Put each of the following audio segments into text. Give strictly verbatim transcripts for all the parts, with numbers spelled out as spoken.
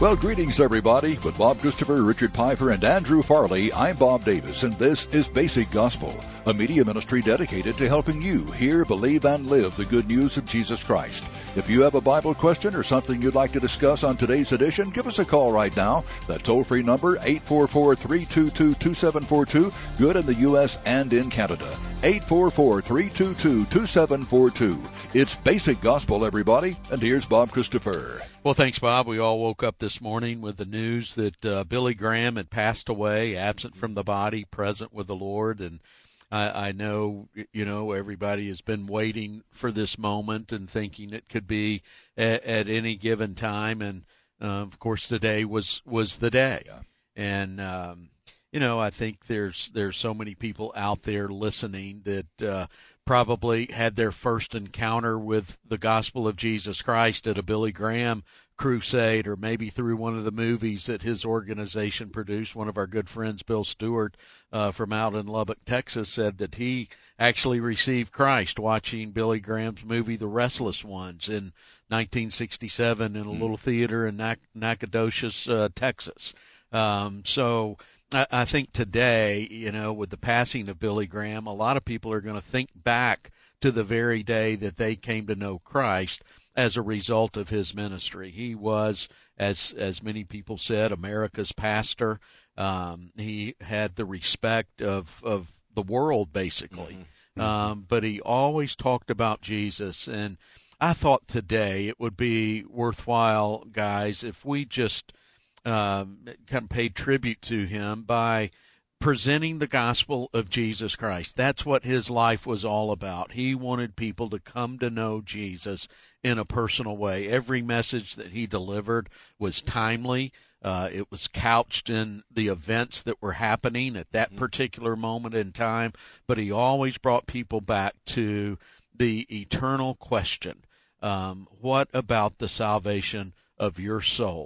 Well, greetings, everybody. With Bob Christopher, Richard Piper, and Andrew Farley, I'm Bob Davis, and this is Basic Gospel, a media ministry dedicated to helping you hear, believe, and live the good news of Jesus Christ. If you have a Bible question or something you'd like to discuss on today's edition, give us a call right now. That toll-free number, eight four four, three two two, two seven four two, good in the U S and in Canada. eight four four, three two two, two seven four two. It's Basic Gospel, everybody, and here's Bob Christopher. Well, thanks, Bob. We all woke up this morning with the news that uh, Billy Graham had passed away, absent from the body, present with the Lord. And I, I know, you know, everybody has been waiting for this moment and thinking it could be at, at any given time. And, uh, of course, today was, was the day. Yeah. And, um, you know, I think there's there's so many people out there listening that uh, probably had their first encounter with the gospel of Jesus Christ at a Billy Graham crusade, or maybe through one of the movies that his organization produced. One of our good friends, Bill Stewart, uh, from out in Lubbock, Texas, said that he actually received Christ watching Billy Graham's movie The Restless Ones in nineteen sixty-seven in a mm. little theater in Nac- Nacogdoches, uh, Texas. Um, so I, I think today, you know, with the passing of Billy Graham, a lot of people are going to think back to the very day that they came to know Christ as a result of his ministry. He was, as as many people said, America's pastor. Um, he had the respect of, of the world, basically. Mm-hmm. Um, but he always talked about Jesus. And I thought today it would be worthwhile, guys, if we just um, kind of paid tribute to him by presenting the gospel of Jesus Christ. That's what his life was all about. He wanted people to come to know Jesus in a personal way. Every message that he delivered was timely. Uh, it was couched in the events that were happening at that particular moment in time. But he always brought people back to the eternal question. Um, what about the salvation of your soul?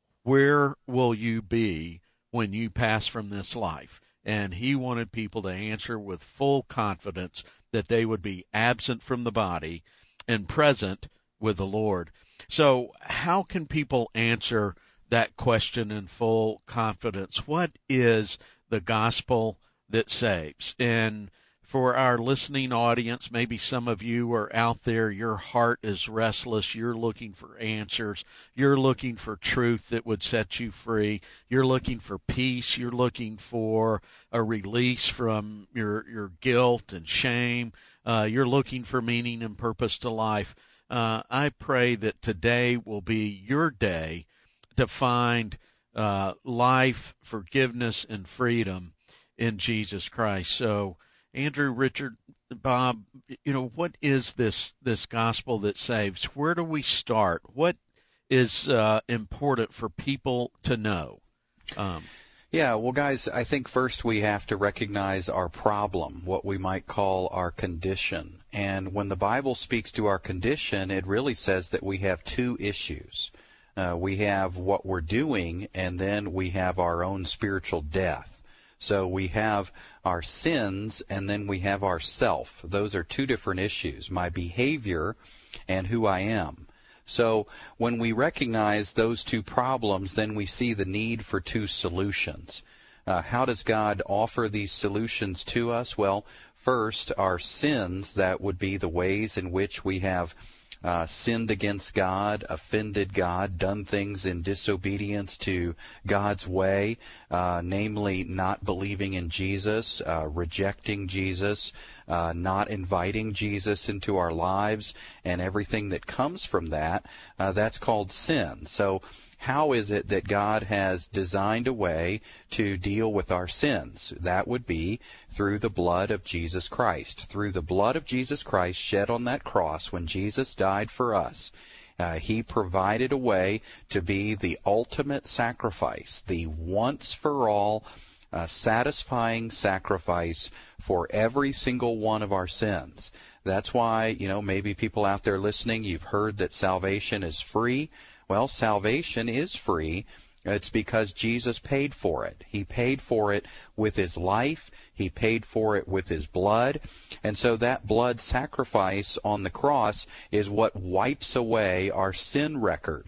Where will you be when you pass from this life? And he wanted people to answer with full confidence that they would be absent from the body and present with the Lord. So how can people answer that question in full confidence? What is the gospel that saves? And for our listening audience, maybe some of you are out there, your heart is restless, you're looking for answers, you're looking for truth that would set you free, you're looking for peace, you're looking for a release from your, your guilt and shame, uh, you're looking for meaning and purpose to life. Uh, I pray that today will be your day to find uh, life, forgiveness, and freedom in Jesus Christ. So, Andrew, Richard, Bob, you know, what is this this gospel that saves? Where do we start? What is uh, important for people to know? Um, yeah, well, guys, I think first we have to recognize our problem, what we might call our condition. And when the Bible speaks to our condition, it really says that we have two issues. Uh, we have what we're doing, and then we have our own spiritual death. So we have our sins, and then we have our self. Those are two different issues, my behavior and who I am. So when we recognize those two problems, then we see the need for two solutions. Uh, how does God offer these solutions to us? Well, first, our sins, that would be the ways in which we have Uh, sinned against God, offended God, done things in disobedience to God's way, uh, namely not believing in Jesus, uh, rejecting Jesus, uh, not inviting Jesus into our lives, and everything that comes from that, uh, that's called sin. So how is it that God has designed a way to deal with our sins? That would be through the blood of Jesus Christ. Through the blood of Jesus Christ shed on that cross when Jesus died for us. Uh, he provided a way to be the ultimate sacrifice, the once-for-all uh, satisfying sacrifice for every single one of our sins. That's why, you know, maybe people out there listening, you've heard that salvation is free. Well, salvation is free. It's because Jesus paid for it. He paid for it with his life. He paid for it with his blood. And so that blood sacrifice on the cross is what wipes away our sin record.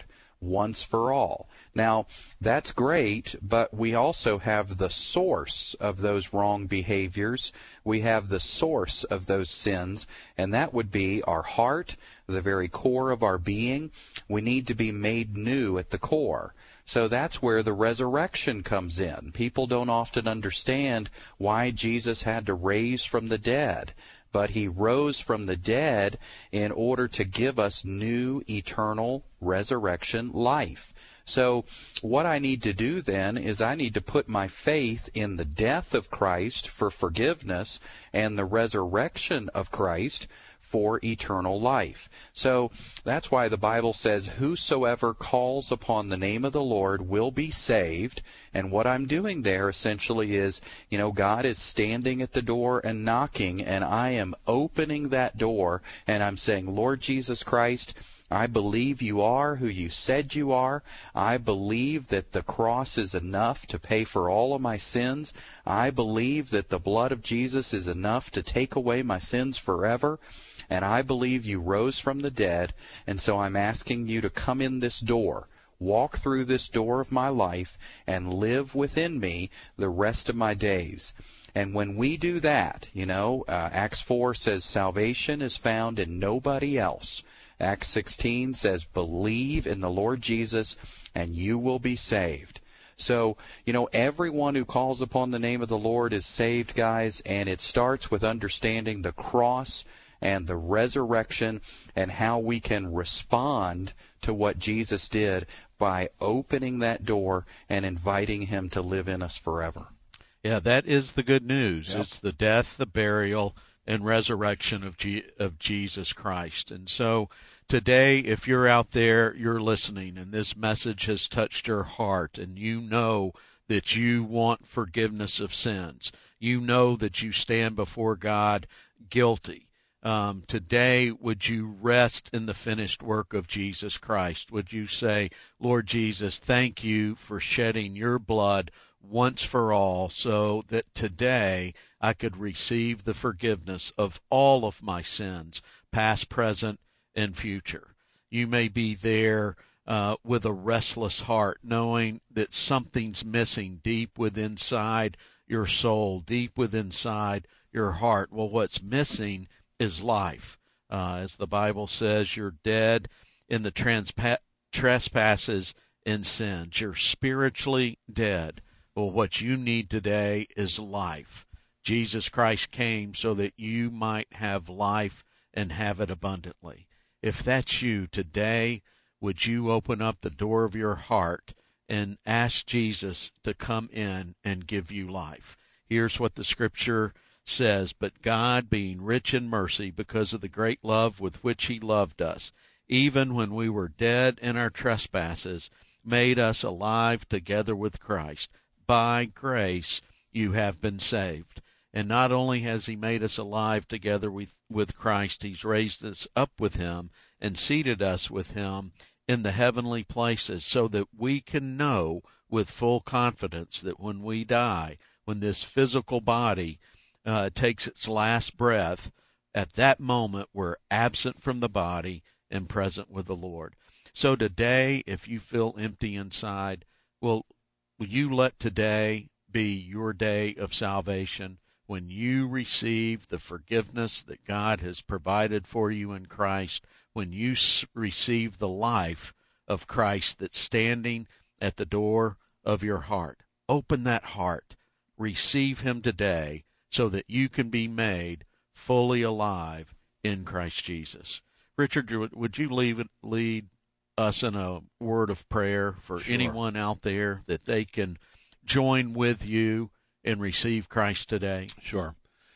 once for all. Now, that's great, but we also have the source of those wrong behaviors. We have the source of those sins, and that would be our heart, the very core of our being. We need to be made new at the core. So that's where the resurrection comes in. People don't often understand why Jesus had to raise from the dead. But he rose from the dead in order to give us new eternal resurrection life. So what I need to do then is I need to put my faith in the death of Christ for forgiveness and the resurrection of Christ for eternal life. So that's why the Bible says, whosoever calls upon the name of the Lord will be saved. And what I'm doing there essentially is, you know, God is standing at the door and knocking, and I am opening that door, and I'm saying, Lord Jesus Christ, I believe you are who you said you are. I believe that the cross is enough to pay for all of my sins. I believe that the blood of Jesus is enough to take away my sins forever. And I believe you rose from the dead, and so I'm asking you to come in this door, walk through this door of my life, and live within me the rest of my days. And when we do that, you know, uh, Acts four says salvation is found in nobody else. Acts sixteen says believe in the Lord Jesus, and you will be saved. So, you know, everyone who calls upon the name of the Lord is saved, guys, and it starts with understanding the cross and the resurrection and how we can respond to what Jesus did by opening that door and inviting him to live in us forever. Yeah, that is the good news. Yep. It's the death, the burial, and resurrection of G- of Jesus Christ. And so today, if you're out there, you're listening, and this message has touched your heart, and you know that you want forgiveness of sins, you know that you stand before God guilty. Um, today, would you rest in the finished work of Jesus Christ? Would you say, Lord Jesus, thank you for shedding your blood once for all so that today I could receive the forgiveness of all of my sins, past, present, and future. You may be there uh, with a restless heart, knowing that something's missing deep within inside your soul, deep within inside your heart. Well, what's missing is life. Uh, as the Bible says, you're dead in the transpa- trespasses and sins. You're spiritually dead. Well, what you need today is life. Jesus Christ came so that you might have life and have it abundantly. If that's you today, would you open up the door of your heart and ask Jesus to come in and give you life? Here's what the Scripture says, but God, being rich in mercy, because of the great love with which he loved us, even when we were dead in our trespasses, made us alive together with Christ. By grace you have been saved. And not only has he made us alive together with, with Christ, he's raised us up with him and seated us with him in the heavenly places, so that we can know with full confidence that when we die, when this physical body Uh, takes its last breath, at that moment we're absent from the body and present with the Lord. So today, if you feel empty inside, well, will you let today be your day of salvation, when you receive the forgiveness that God has provided for you in Christ, when you s- receive the life of Christ that's standing at the door of your heart. Open that heart. Receive him today, so that you can be made fully alive in Christ Jesus. Richard, would you lead, lead us in a word of prayer for Sure. anyone out there, that they can join with you and receive Christ today? Sure.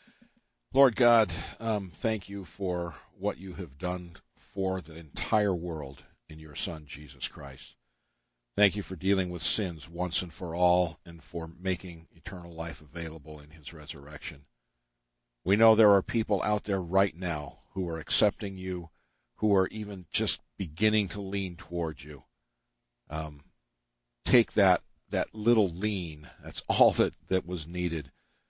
Lord God, um, thank you for what you have done for the entire world in your Son, Jesus Christ. Thank you for dealing with sins once and for all, and for making eternal life available in his resurrection. We know there are people out there right now who are accepting you, who are even just beginning to lean towards you. Um, take that that little lean, that's all that, that was needed.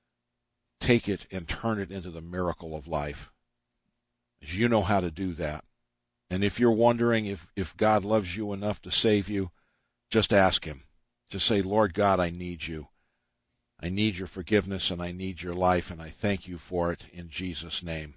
Take it and turn it into the miracle of life. You know how to do that. And if you're wondering if, if God loves you enough to save you, just ask him. Just say, Lord God, I need you. I need your forgiveness and I need your life, and I thank you for it in Jesus' name.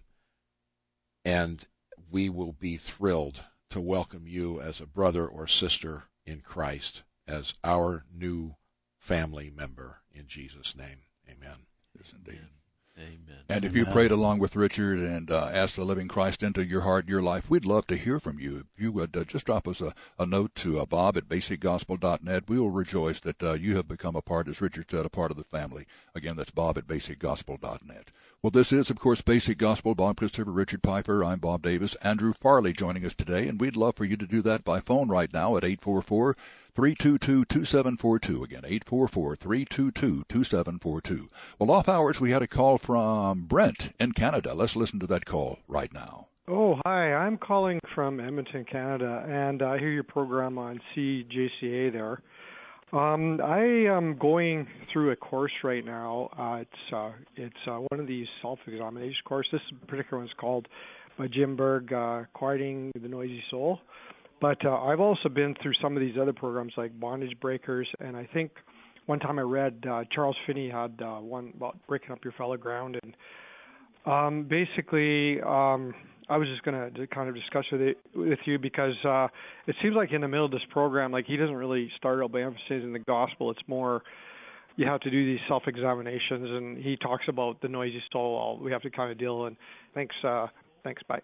And we will be thrilled to welcome you as a brother or sister in Christ, as our new family member in Jesus' name. Amen. Yes, indeed. Amen. And if Amen. you prayed along with Richard and uh, asked the living Christ into your heart and your life, we'd love to hear from you. If you would uh, just drop us a, a note to uh, Bob at basic gospel dot net. We will rejoice that uh, you have become a part, as Richard said, a part of the family. Again, that's Bob at basic gospel dot net. Well, this is, of course, Basic Gospel. Bob Christopher, Richard Piper. I'm Bob Davis. Andrew Farley joining us today, and we'd love for you to do that by phone right now at eight four four, three two two, two seven four two. Again, eight four four, three two two, two seven four two. Well, off hours, we had a call from Brent in Canada. Let's listen to that call right now. Oh, hi. I'm calling from Edmonton, Canada, and I hear your program on C J C A there. Um, I am going through a course right now. Uh, it's uh, it's uh, one of these self-examination courses. This particular one's called by Jim Berg, uh, Quieting the Noisy Soul. But uh, I've also been through some of these other programs like Bondage Breakers, and I think one time I read uh, Charles Finney had uh, one about breaking up your fellow ground, and um, basically um, I was just going to kind of discuss with it with you because uh, it seems like in the middle of this program, like he doesn't really start out by emphasizing the gospel. It's more you have to do these self-examinations, and he talks about the noisy soul. We have to kind of deal. And thanks, uh, thanks, bye.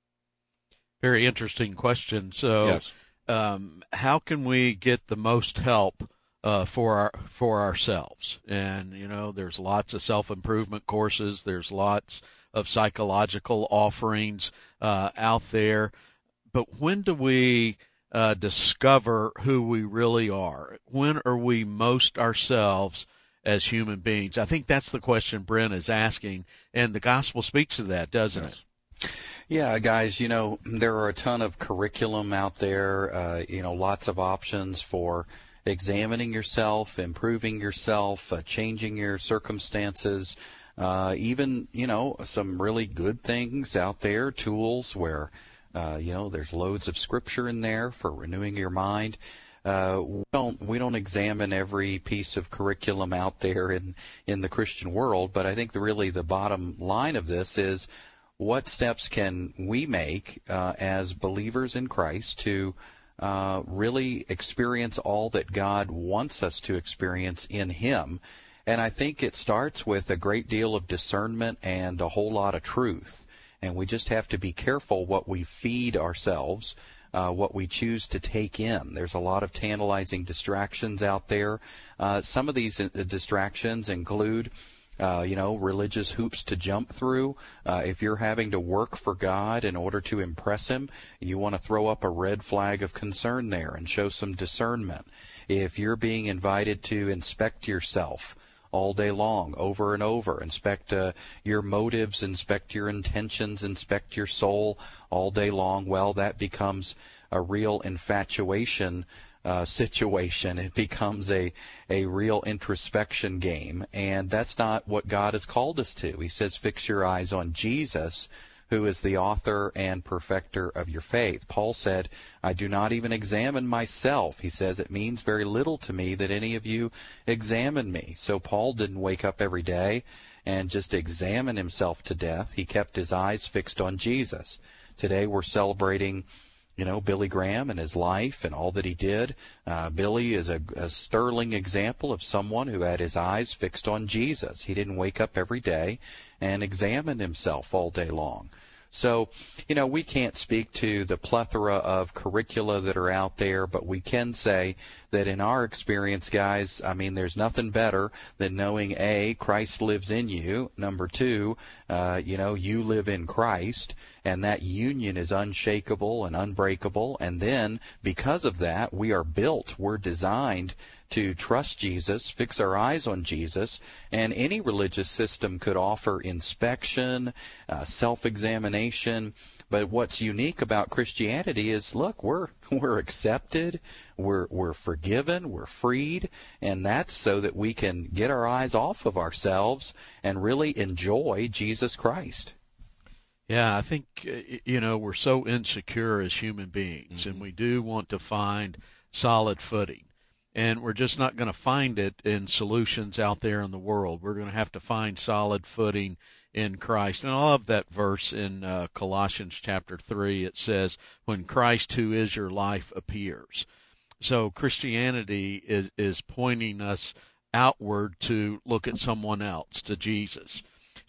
Very interesting question. So, Yes. um, how can we get the most help uh, for our for ourselves? And you know, there's lots of self-improvement courses. There's lots of psychological offerings uh, out there. But when do we uh, discover who we really are? When are we most ourselves as human beings? I think that's the question Brent is asking, and the gospel speaks to that, doesn't Yes. it? Yeah, guys, you know, there are a ton of curriculum out there, uh, you know, lots of options for examining yourself, improving yourself, uh, changing your circumstances, uh, even, you know, some really good things out there, tools where, uh, you know, there's loads of scripture in there for renewing your mind. Uh, we don't we don't examine every piece of curriculum out there in, in the Christian world, but I think the, really the bottom line of this is, what steps can we make uh, as believers in Christ to uh, really experience all that God wants us to experience in Him? And I think it starts with a great deal of discernment and a whole lot of truth. And we just have to be careful what we feed ourselves, uh, what we choose to take in. There's a lot of tantalizing distractions out there. Uh, some of these uh, distractions include Uh, you know, religious hoops to jump through. Uh, if you're having to work for God in order to impress Him, you want to throw up a red flag of concern there and show some discernment. If you're being invited to inspect yourself all day long, over and over, inspect uh, your motives, inspect your intentions, inspect your soul all day long, well, that becomes a real infatuation Uh, situation. It becomes a, a real introspection game, and that's not what God has called us to. He says, fix your eyes on Jesus, who is the author and perfecter of your faith. Paul said, I do not even examine myself. He says, it means very little to me that any of you examine me. So Paul didn't wake up every day and just examine himself to death. He kept his eyes fixed on Jesus. Today we're celebrating You know, Billy Graham and his life and all that he did. Uh, Billy is a, a sterling example of someone who had his eyes fixed on Jesus. He didn't wake up every day and examine himself all day long. So, you know, we can't speak to the plethora of curricula that are out there, but we can say that in our experience, guys, I mean, there's nothing better than knowing, A, Christ lives in you. Number two, uh, you know, you live in Christ, and that union is unshakable and unbreakable. And then, because of that, we are built, we're designed to trust Jesus, fix our eyes on Jesus, and any religious system could offer inspection, uh, self-examination. But what's unique about Christianity is, look, we're we're accepted, we're we're forgiven, we're freed, and that's so that we can get our eyes off of ourselves and really enjoy Jesus Christ. Yeah, I think, you know, we're so insecure as human beings, Mm-hmm. and we do want to find solid footing. And we're just not going to find it in solutions out there in the world. We're going to have to find solid footing in Christ. And I love that verse in uh, Colossians chapter three. It says, when Christ, who is your life, appears. So Christianity is, is pointing us outward to look at someone else, to Jesus.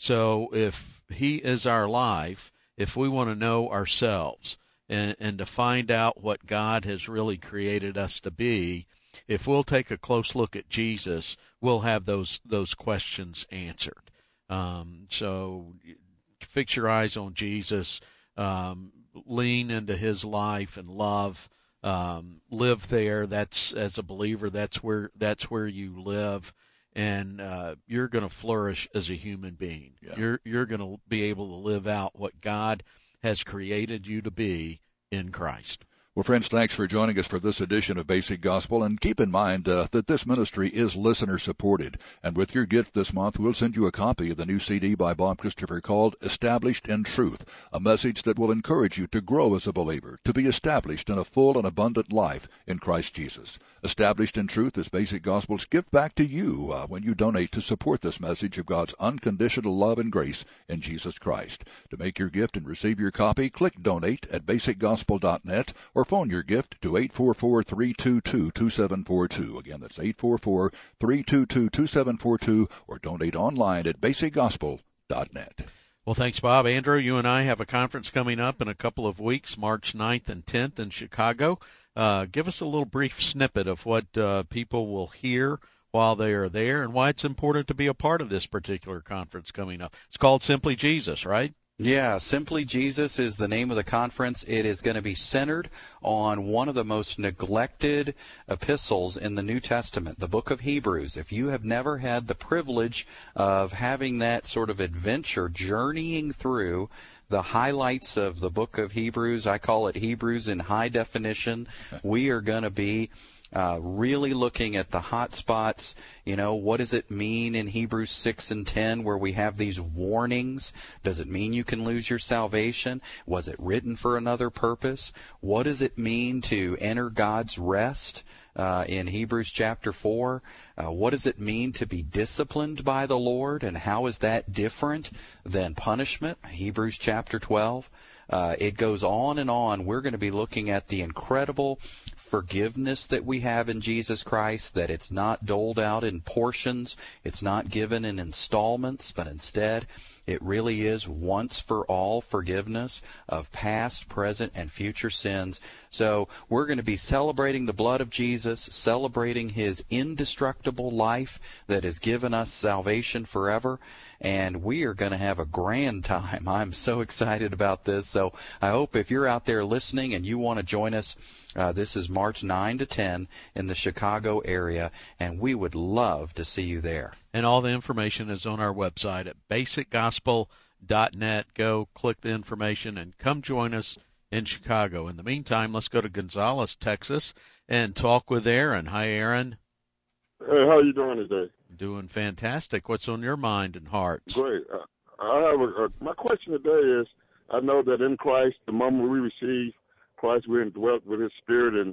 So if he is our life, if we want to know ourselves and, and to find out what God has really created us to be, if we'll take a close look at Jesus, we'll have those those questions answered. Um, so fix your eyes on Jesus, um, lean into his life and love, um, live there. That's, as a believer, that's where that's where you live. And uh, you're going to flourish as a human being. Yeah. You're you're going to be able to live out what God has created you to be in Christ. Well, friends, thanks for joining us for this edition of Basic Gospel. And keep in mind uh, that this ministry is listener-supported. And with your gift this month, we'll send you a copy of the new C D by Bob Christopher called Established in Truth, a message that will encourage you to grow as a believer, to be established in a full and abundant life in Christ Jesus. Established in Truth is Basic Gospel's gift back to you uh, when you donate to support this message of God's unconditional love and grace in Jesus Christ. To make your gift and receive your copy, click Donate at basic gospel dot net or phone your gift to eight four four, three two two, two seven four two. Again, that's eight four four, three two two, two seven four two, or donate online at basic gospel dot net. Well, thanks, Bob. Andrew, you and I have a conference coming up in a couple of weeks, March ninth and tenth in Chicago. Uh, give us a little brief snippet of what uh, people will hear while they are there and why it's important to be a part of this particular conference coming up. It's called Simply Jesus, right? Yeah, Simply Jesus is the name of the conference. It is going to be centered on one of the most neglected epistles in the New Testament, the book of Hebrews. If you have never had the privilege of having that sort of adventure, journeying through the highlights of the book of Hebrews, I call it Hebrews in high definition, we are going to be Uh, really looking at the hot spots. You know, what does it mean in Hebrews six and ten where we have these warnings? Does it mean you can lose your salvation? Was it written for another purpose? What does it mean to enter God's rest uh, in Hebrews chapter four? Uh, what does it mean to be disciplined by the Lord, and how is that different than punishment? Hebrews chapter twelve. Uh, it goes on and on. We're going to be looking at the incredible forgiveness that we have in Jesus Christ, that it's not doled out in portions, it's not given in installments, but instead it really is once for all forgiveness of past, present, and future sins. So we're going to be celebrating the blood of Jesus, celebrating his indestructible life that has given us salvation forever, and we are going to have a grand time. I'm so excited about this. So I hope if you're out there listening and you want to join us, uh, this is March ninth to tenth in the Chicago area, and we would love to see you there. And all the information is on our website at basic gospel dot net. Go click the information and come join us in Chicago. In the meantime, let's go to Gonzales, Texas, and talk with Aaron. Hi, Aaron. Hey, how are you doing today? Doing fantastic. What's on your mind and heart? Great. Uh, I have a, uh, my question today is, I know that in Christ, the moment we receive Christ, we're indwelt with his spirit. And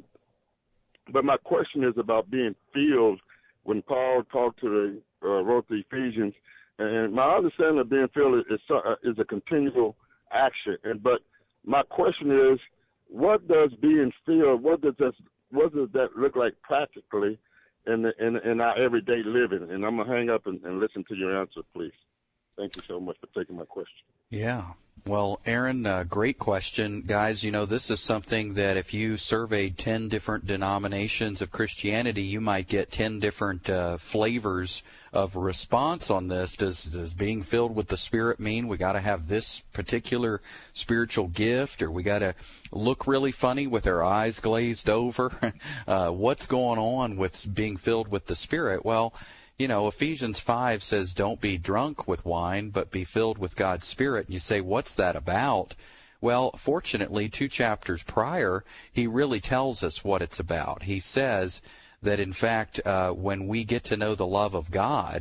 but my question is about being filled. When Paul talked to the uh, wrote the Ephesians, and my understanding of being filled is, is, uh, is a continual action. And but my question is, what does being filled? What does that, what does that look like practically in the, in, in our everyday living? And I'm gonna hang up and, and listen to your answer, please. Thank you so much for taking my question. Yeah. Well, Aaron, uh, great question. Guys, you know, this is something that if you surveyed ten different denominations of Christianity, you might get ten different uh, flavors of response on this. Does, does being filled with the Spirit mean we got to have this particular spiritual gift, or we got to look really funny with our eyes glazed over? uh, what's going on with being filled with the Spirit? Well, you know, Ephesians five says, don't be drunk with wine, but be filled with God's Spirit. And you say, what's that about? Well, fortunately, two chapters prior, he really tells us what it's about. He says that, in fact, uh, when we get to know the love of God,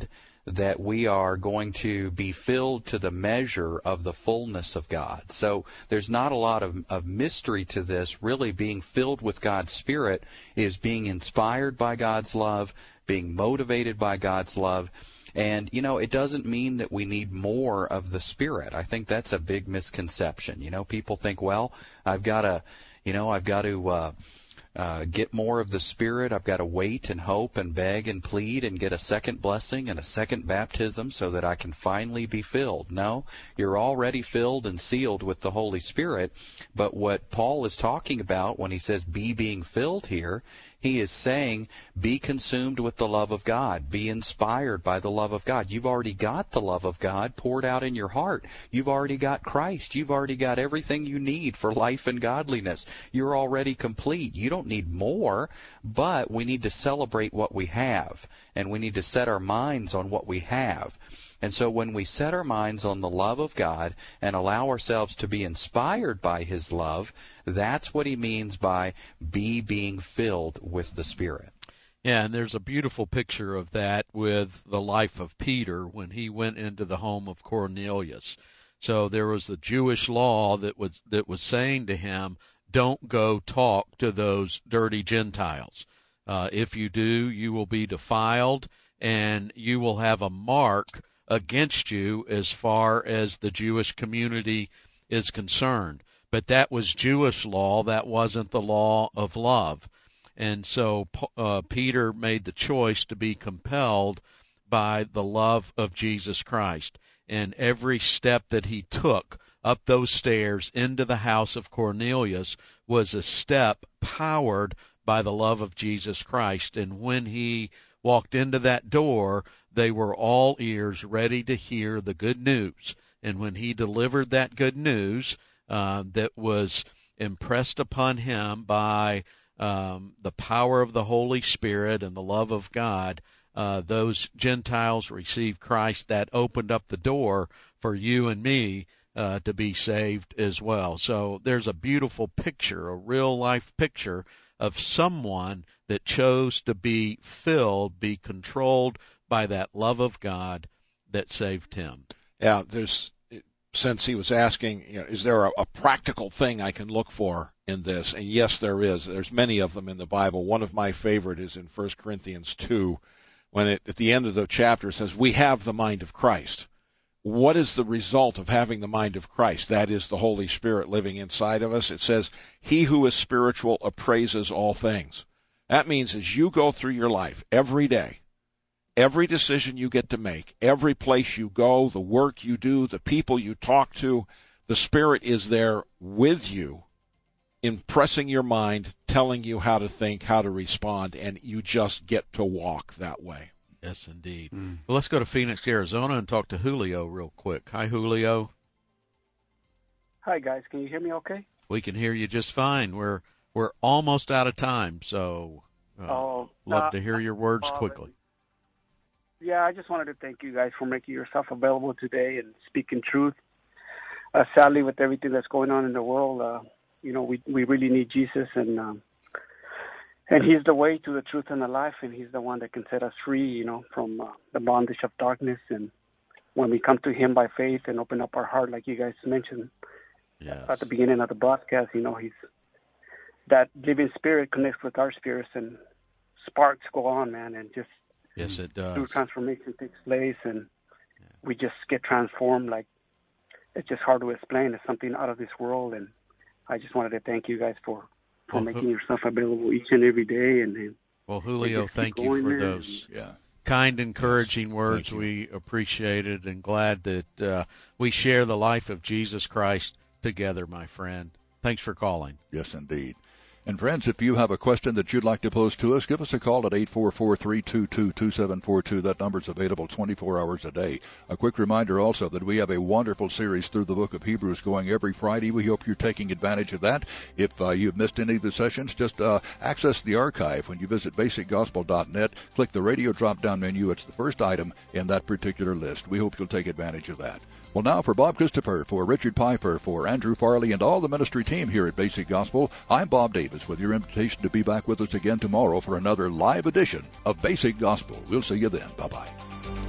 that we are going to be filled to the measure of the fullness of God. So there's not a lot of, of mystery to this. Really, being filled with God's Spirit is being inspired by God's love, being motivated by God's love. And, you know, it doesn't mean that we need more of the Spirit. I think that's a big misconception. You know, people think, well, I've got to, you know, I've got to uh, uh, get more of the Spirit. I've got to wait and hope and beg and plead and get a second blessing and a second baptism so that I can finally be filled. No, you're already filled and sealed with the Holy Spirit. But what Paul is talking about when he says be being filled here, he is saying, be consumed with the love of God. Be inspired by the love of God. You've already got the love of God poured out in your heart. You've already got Christ. You've already got everything you need for life and godliness. You're already complete. You don't need more, but we need to celebrate what we have, and we need to set our minds on what we have. And so when we set our minds on the love of God and allow ourselves to be inspired by His love, that's what he means by be being filled with the Spirit. Yeah, and there's a beautiful picture of that with the life of Peter when he went into the home of Cornelius. So there was the Jewish law that was that was saying to him, don't go talk to those dirty Gentiles. Uh, if you do, you will be defiled, and you will have a mark against you as far as the Jewish community is concerned. But that was Jewish law. That wasn't the law of love. And so uh, Peter made the choice to be compelled by the love of Jesus Christ. And every step that he took up those stairs into the house of Cornelius was a step powered by the love of Jesus Christ. And when he walked into that door, they were all ears, ready to hear the good news. And when he delivered that good news uh, that was impressed upon him by um, the power of the Holy Spirit and the love of God, uh, those Gentiles received Christ. That opened up the door for you and me uh, to be saved as well. So there's a beautiful picture, a real-life picture of someone that chose to be filled, be controlled by that love of God that saved him. Yeah, there's, since he was asking, you know, is there a, a practical thing I can look for in this? And yes, there is. There's many of them in the Bible. One of my favorite is in First Corinthians two, when it, at the end of the chapter it says, we have the mind of Christ. What is the result of having the mind of Christ? That is the Holy Spirit living inside of us. It says, he who is spiritual appraises all things. That means as you go through your life every day, every decision you get to make, every place you go, the work you do, the people you talk to, the Spirit is there with you, impressing your mind, telling you how to think, how to respond, and you just get to walk that way. Yes, indeed. Mm. Well, let's go to Phoenix, Arizona, and talk to Julio real quick. Hi, Julio. Hi, guys. Can you hear me okay? We can hear you just fine. We're we're almost out of time, so uh, oh, love uh, to hear your words uh, quickly. Yeah, I just wanted to thank you guys for making yourself available today and speaking truth. Uh, sadly, with everything that's going on in the world, uh, you know, we we really need Jesus, and um, and He's the way to the truth and the life, and He's the one that can set us free, you know, from uh, the bondage of darkness. And when we come to Him by faith and open up our heart, like you guys mentioned yes. at the beginning of the broadcast, you know, He's that living Spirit connects with our spirits, and sparks go on, man, and just yes, it does. Through transformation takes place, and yeah. we just get transformed. Like, it's just hard to explain. It's something out of this world, and I just wanted to thank you guys for, for well, making yourself available each and every day. And, and well, Julio, thank you for those and, yeah. kind, encouraging yes. words. We appreciate it, and glad that uh, we share the life of Jesus Christ together, my friend. Thanks for calling. Yes, indeed. And friends, if you have a question that you'd like to pose to us, give us a call at eight four four, three two two, two seven four two. That number's available twenty-four hours a day. A quick reminder also that we have a wonderful series through the book of Hebrews going every Friday. We hope you're taking advantage of that. If uh, you've missed any of the sessions, just uh, access the archive when you visit basic gospel dot net. Click the radio drop-down menu. It's the first item in that particular list. We hope you'll take advantage of that. Well, now for Bob Christopher, for Richard Piper, for Andrew Farley, and all the ministry team here at Basic Gospel, I'm Bob Davis with your invitation to be back with us again tomorrow for another live edition of Basic Gospel. We'll see you then. Bye-bye.